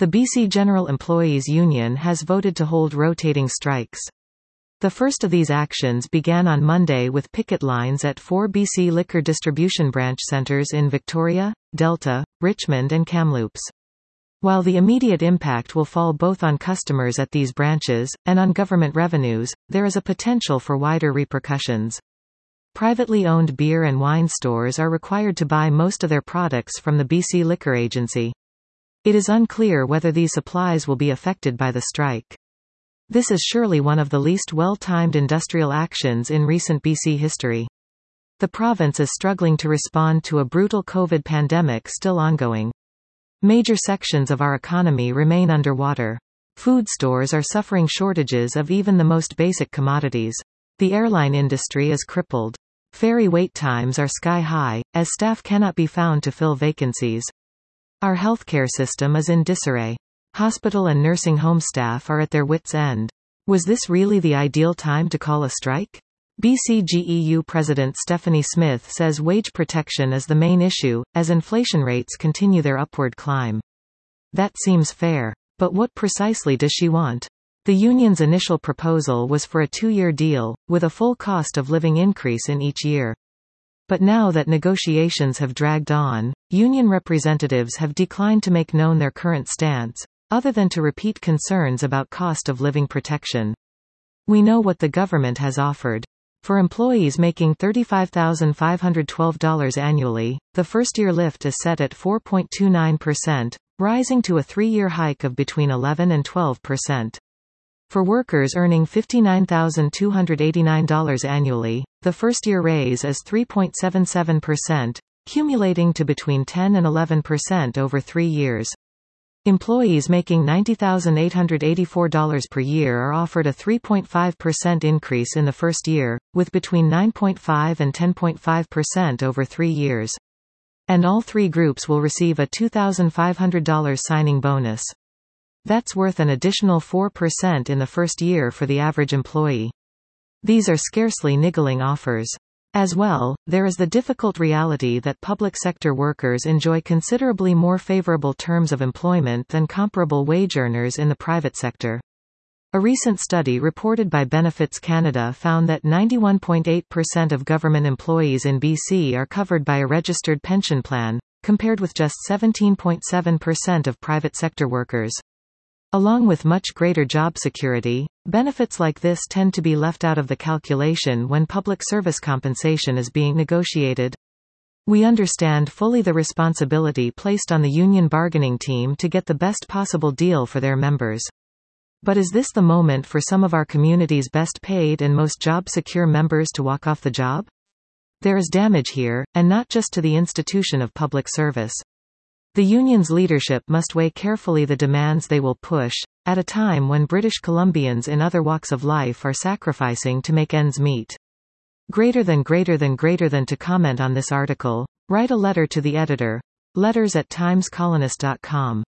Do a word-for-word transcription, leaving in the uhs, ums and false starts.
The B C General Employees Union has voted to hold rotating strikes. The first of these actions began on Monday with picket lines at four B C liquor distribution branch centres in Victoria, Delta, Richmond and Kamloops. While the immediate impact will fall both on customers at these branches, and on government revenues, there is a potential for wider repercussions. Privately owned beer and wine stores are required to buy most of their products from the B C Liquor Agency. It is unclear whether these supplies will be affected by the strike. This is surely one of the least well-timed industrial actions in recent B C history. The province is struggling to respond to a brutal COVID pandemic still ongoing. Major sections of our economy remain underwater. Food stores are suffering shortages of even the most basic commodities. The airline industry is crippled. Ferry wait times are sky-high, as staff cannot be found to fill vacancies. Our healthcare system is in disarray. Hospital and nursing home staff are at their wits' end. Was this really the ideal time to call a strike? B C G E U President Stephanie Smith says wage protection is the main issue, as inflation rates continue their upward climb. That seems fair. But what precisely does she want? The union's initial proposal was for a two-year deal, with a full cost of living increase in each year. But now that negotiations have dragged on, union representatives have declined to make known their current stance, other than to repeat concerns about cost of living protection. We know what the government has offered. For employees making thirty-five thousand five hundred twelve dollars annually, the first-year lift is set at four point two nine percent, rising to a three-year hike of between eleven and twelve percent. For workers earning fifty-nine thousand two hundred eighty-nine dollars annually, the first-year raise is three point seven seven percent, cumulating to between ten and eleven percent over three years. Employees making ninety thousand eight hundred eighty-four dollars per year are offered a three point five percent increase in the first year, with between nine point five and ten point five percent over three years. And all three groups will receive a two thousand five hundred dollars signing bonus. That's worth an additional four percent in the first year for the average employee. These are scarcely niggling offers. As well, there is the difficult reality that public sector workers enjoy considerably more favorable terms of employment than comparable wage earners in the private sector. A recent study reported by Benefits Canada found that ninety-one point eight percent of government employees in B C are covered by a registered pension plan, compared with just seventeen point seven percent of private sector workers. Along with much greater job security, benefits like this tend to be left out of the calculation when public service compensation is being negotiated. We understand fully the responsibility placed on the union bargaining team to get the best possible deal for their members. But is this the moment for some of our community's best paid and most job-secure members to walk off the job? There is damage here, and not just to the institution of public service. The union's leadership must weigh carefully the demands they will push, at a time when British Columbians in other walks of life are sacrificing to make ends meet. Greater than greater than greater than to comment on this article, write a letter to the editor. Letters at times colonist dot com.